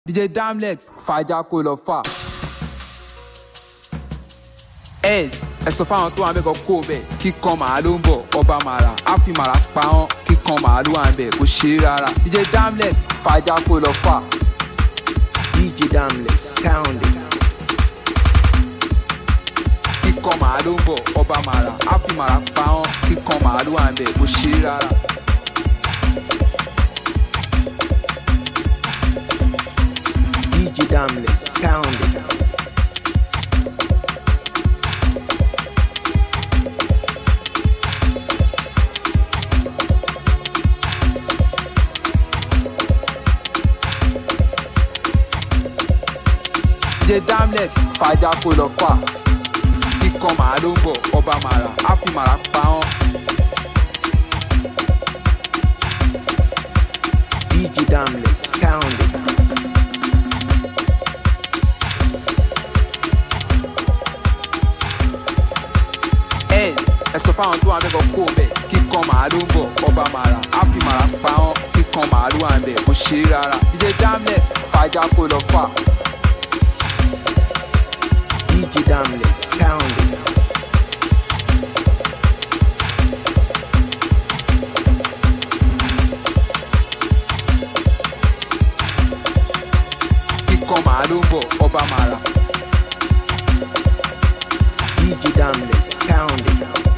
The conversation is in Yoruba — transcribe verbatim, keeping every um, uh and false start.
D J Damlex fàájà kó lọ fà. S ẹ sọ fáwọn tó wà mẹ́kọ̀ọ́ kó bẹ̀ kíkan màá ló ń bọ̀ ọba màrà á fi màrà pa wọ́n kíkan màá ló wà ń bẹ̀ kò ṣe é rárá. D J Damlex fàájà kó lọ fà. D J Damlex sounding. Kíkan màá ló ń bọ̀ ọba màrà á fi màrà pa wọ́n kíkan màá ló wà ń bẹ̀ kò ṣe é rárá. D J Damlex sounding. D J Damlex fàájà kó lọ fà. Kíkan màá ló ń bọ̀ ọba màrà á fi màrà pa wọ́n. D J Damlex sounding. S ẹ sọ fáwọn tó wà mẹ́kọ̀ọ́ kó bẹ̀ kíkan màá ló ń bọ̀ ọba màrà á fi màrà pa wọ́n kíkan màá ló wà ń bẹ̀ kò ṣe é rárá. D J Damlex fàájà kó lọ fà. D J Damlex sounding. Kíkan màá ló ń bọ̀ ọba màrà. D J Damlex sounding.